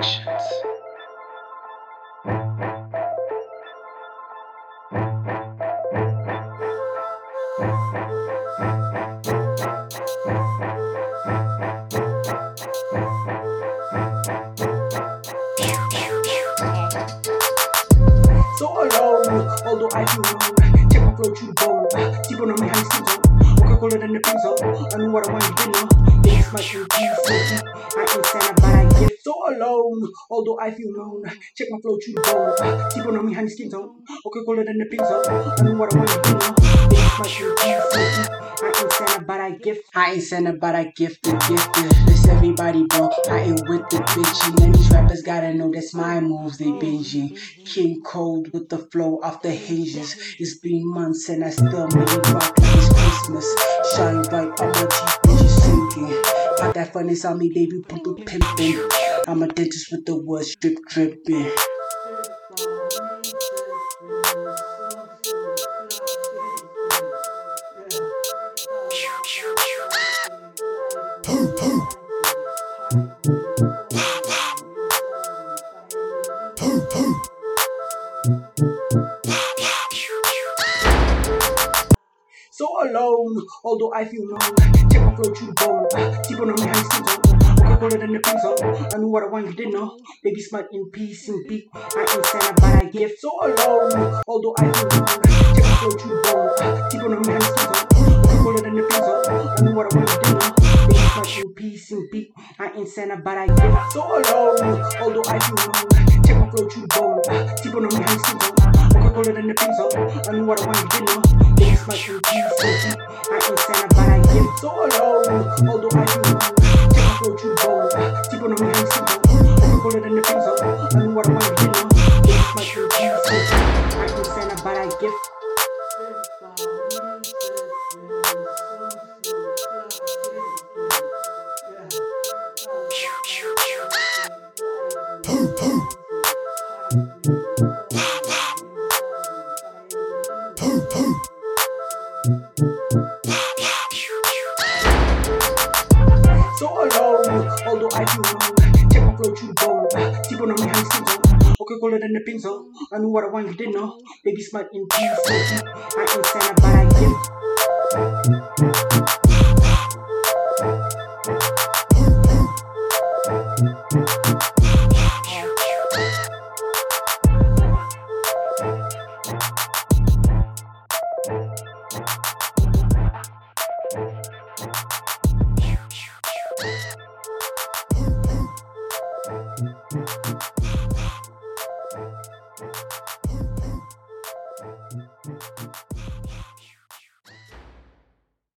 Productions. So alone, although I feel alone. Check my flow through the bone. Deep on me, honey, skin zone. Okay, colder than the pin zone. I knew what I wanted, you didn't know. It's my true peace. I ain't Santa, but I get so alone. Although I feel alone. Check my flow through the bone. Deep on me, honey, skin zone. Okay, colder than the pin zone. I knew what I wanted, you didn't know. It's my true peace. I ain't Santa, but I gift. I ain't Santa, but I gifted. This everybody, bro. I ain't with the bitchy. And these rappers gotta know that's my moves they binging. King Cold with the flow off the hinges. It's been months and I still made it rock like it's Christmas. Shine bright on my teeth, bitches sinking. Pop that funness on me, baby, pump pimping. I'm a dentist with the words drip dripping. So alone, although I feel alone. Check my flow through the bone. Deep on me, honey, skin zone. Okay, colder than the pin zone. I knew what I wanted, you didn't know. Baby, smart in peace and beat. I ain't Santa, but I give. So alone, although I feel alone. Check my flow through the bone. Deep on me, honey, skin zone. Okay, colder than the pin zone. I knew what I wanted, you didn't know. Baby, smart in peace and beat. I ain't Santa, but I give. So alone, although I feel alone. Check my flow through the bone. Deep on me, honey, skin zone. Okay, colder than the pin zone. I knew what I wanted, you didn't know. Baby, smart in peace. I ain't Santa, but I get so alone. Although I feel alone. Check my flow through the bone. Deep on me, honey, skin zone. I'm colder than the pin zone. I knew what I wanted, you know. It's my true peace. I ain't Santa, but I give. So alone, although I feel alone. Check my flow through the bone. Deep on me, honey, skin zone. Okay, colder than the pin zone. I knew what I wanted, you didn't know. Baby, smart in peace. I ain't Santa, but I give.